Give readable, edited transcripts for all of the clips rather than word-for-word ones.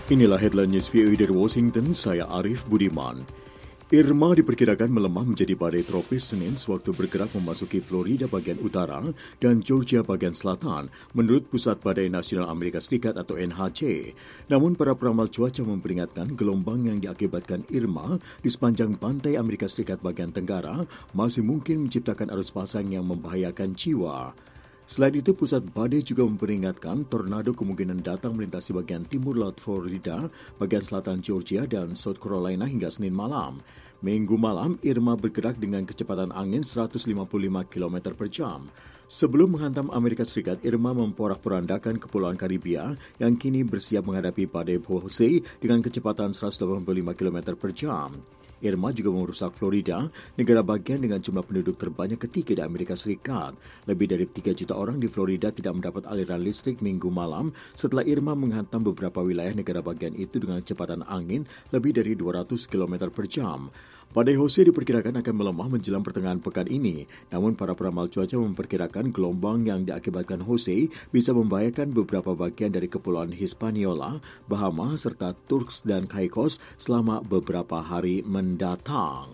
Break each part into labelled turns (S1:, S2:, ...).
S1: Inilah headline news VOA dari Washington, saya Arif Budiman. Irma diperkirakan melemah menjadi badai tropis Senin sewaktu bergerak memasuki Florida bagian utara dan Georgia bagian selatan, menurut Pusat Badai Nasional Amerika Serikat atau NHC. Namun para peramal cuaca memperingatkan gelombang yang diakibatkan Irma di sepanjang pantai Amerika Serikat bagian tenggara masih mungkin menciptakan arus pasang yang membahayakan jiwa. Selain itu, Pusat Badai juga memperingatkan tornado kemungkinan datang melintasi bagian timur laut Florida, bagian selatan Georgia, dan South Carolina hingga Senin malam. Minggu malam, Irma bergerak dengan kecepatan angin 155 km per jam. Sebelum menghantam Amerika Serikat, Irma memporak-porandakan Kepulauan Karibia yang kini bersiap menghadapi badai Jose dengan kecepatan 185 km per jam. Irma juga merusak Florida, negara bagian dengan jumlah penduduk terbanyak ketiga di Amerika Serikat. Lebih dari 3 juta orang di Florida tidak mendapat aliran listrik Minggu malam setelah Irma menghantam beberapa wilayah negara bagian itu dengan kecepatan angin lebih dari 200 km per jam. Badai Jose diperkirakan akan melemah menjelang pertengahan pekan ini, namun para peramal cuaca memperkirakan gelombang yang diakibatkan Jose bisa membahayakan beberapa bagian dari Kepulauan Hispaniola, Bahamas, serta Turks dan Caicos selama beberapa hari mendatang.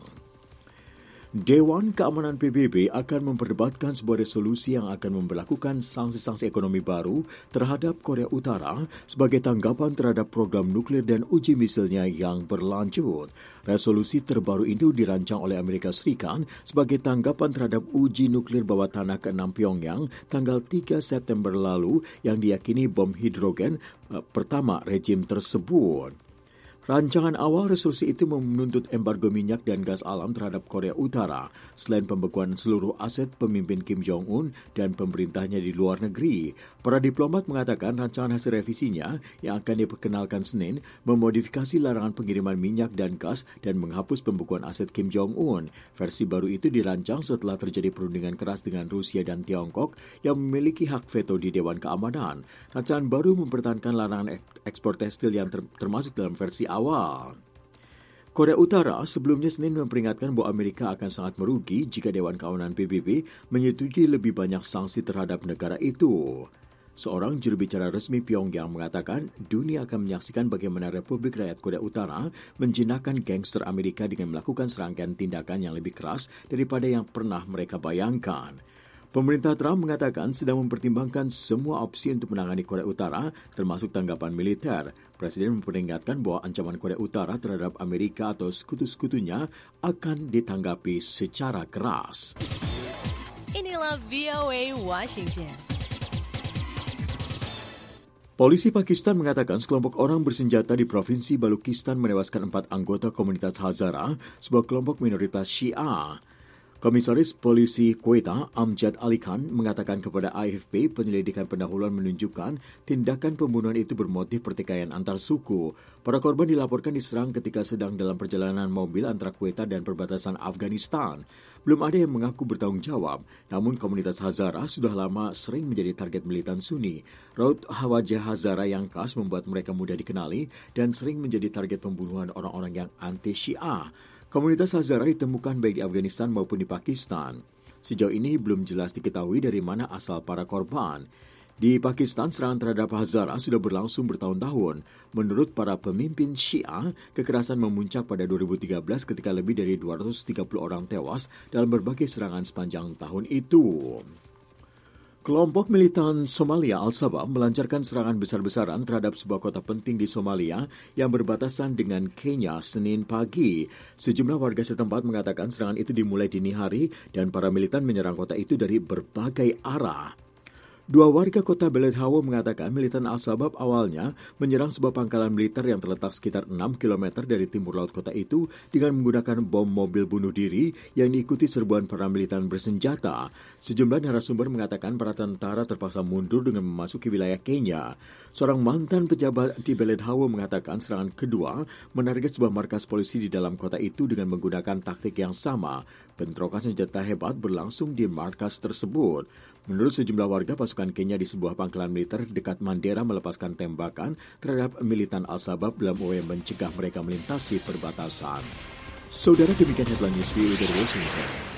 S1: Dewan Keamanan PBB akan memperdebatkan sebuah resolusi yang akan memberlakukan sanksi-sanksi ekonomi baru terhadap Korea Utara sebagai tanggapan terhadap program nuklir dan uji misilnya yang berlanjut. Resolusi terbaru itu dirancang oleh Amerika Serikat sebagai tanggapan terhadap uji nuklir bawah tanah ke-6 Pyongyang tanggal 3 September lalu yang diyakini bom hidrogen pertama rejim tersebut. Rancangan awal resolusi itu menuntut embargo minyak dan gas alam terhadap Korea Utara, selain pembekuan seluruh aset pemimpin Kim Jong-un dan pemerintahnya di luar negeri. Para diplomat mengatakan rancangan hasil revisinya yang akan diperkenalkan Senin memodifikasi larangan pengiriman minyak dan gas dan menghapus pembekuan aset Kim Jong-un. Versi baru itu dirancang setelah terjadi perundingan keras dengan Rusia dan Tiongkok yang memiliki hak veto di Dewan Keamanan. Rancangan baru mempertahankan larangan ekspor tekstil yang termasuk dalam versi awal. Korea Utara sebelumnya Senin memperingatkan bahwa Amerika akan sangat merugi jika Dewan Keamanan PBB menyetujui lebih banyak sanksi terhadap negara itu. Seorang juru bicara resmi Pyongyang mengatakan dunia akan menyaksikan bagaimana Republik Rakyat Korea Utara menjinakkan gangster Amerika dengan melakukan serangkaian tindakan yang lebih keras daripada yang pernah mereka bayangkan. Pemerintah Trump mengatakan sedang mempertimbangkan semua opsi untuk menangani Korea Utara, termasuk tanggapan militer. Presiden memperingatkan bahwa ancaman Korea Utara terhadap Amerika atau sekutu-sekutunya akan ditanggapi secara keras.
S2: Inilah VOA Washington.
S1: Polisi Pakistan mengatakan sekelompok orang bersenjata di Provinsi Balochistan menewaskan 4 anggota komunitas Hazara, sebuah kelompok minoritas Syiah. Komisaris Polisi Quetta, Amjad Ali Khan, mengatakan kepada AFP penyelidikan pendahuluan menunjukkan tindakan pembunuhan itu bermotif pertikaian antar suku. Para korban dilaporkan diserang ketika sedang dalam perjalanan mobil antara Quetta dan perbatasan Afghanistan. Belum ada yang mengaku bertanggung jawab, namun komunitas Hazara sudah lama sering menjadi target militan Sunni. Raut wajah Hazara yang khas membuat mereka mudah dikenali dan sering menjadi target pembunuhan orang-orang yang anti-Syiah. Komunitas Hazara ditemukan baik di Afghanistan maupun di Pakistan. Sejauh ini belum jelas diketahui dari mana asal para korban. Di Pakistan, serangan terhadap Hazara sudah berlangsung bertahun-tahun. Menurut para pemimpin Syiah, kekerasan memuncak pada 2013 ketika lebih dari 230 orang tewas dalam berbagai serangan sepanjang tahun itu. Kelompok militan Somalia Al-Shabaab melancarkan serangan besar-besaran terhadap sebuah kota penting di Somalia yang berbatasan dengan Kenya Senin pagi. Sejumlah warga setempat mengatakan serangan itu dimulai dini hari dan para militan menyerang kota itu dari berbagai arah. Dua warga kota Beled Hawo mengatakan militan Al-Shabaab awalnya menyerang sebuah pangkalan militer yang terletak sekitar 6 km dari timur laut kota itu dengan menggunakan bom mobil bunuh diri yang diikuti serbuan para militan bersenjata. Sejumlah narasumber mengatakan para tentara terpaksa mundur dengan memasuki wilayah Kenya. Seorang mantan pejabat di Beled Hawo mengatakan serangan kedua menarget sebuah markas polisi di dalam kota itu dengan menggunakan taktik yang sama. Bentrokan senjata hebat berlangsung di markas tersebut. Menurut sejumlah warga, pasukan Kenya di sebuah pangkalan militer dekat Mandera melepaskan tembakan terhadap militan Al-Shabaab dalam upaya mencegah mereka melintasi perbatasan. Saudara, demikian headline news dari Washington.